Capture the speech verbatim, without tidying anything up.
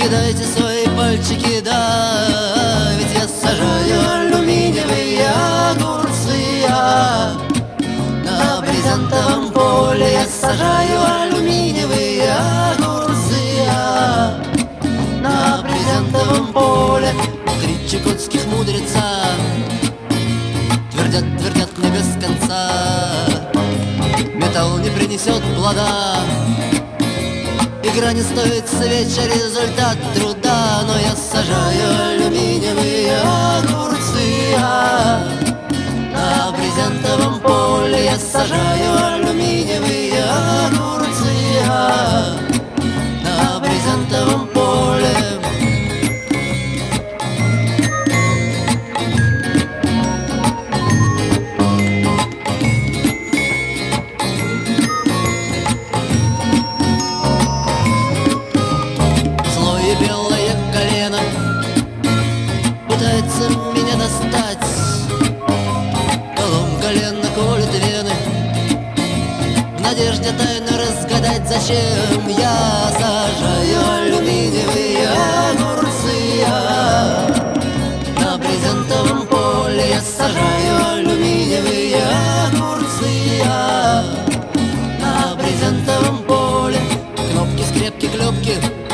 Кидайте свои пальчики, да, ведь я сажаю алюминиевые огурцы. Я на брезентовом поле я сажаю алюминиевые огурцы. Я на брезентовом поле. Три чукотских мудреца твердят, твердят мне без конца: металл не принесет плода, игра не стоит свеч, а результат труда. Но я сажаю алюминиевые огурцы. Я на брезентовом поле я сажаю алюминиевые огурцы. Я на брезентовом поле. Белое колено пытается меня достать, колом колено колет вены, в надежде тайно разгадать, зачем я сажаю алюминиевые огурцы. Я на брезентовом поле я сажаю алюминиевые огурцы. Я на брезентовом поле. Кнопки, скрепки, клепки,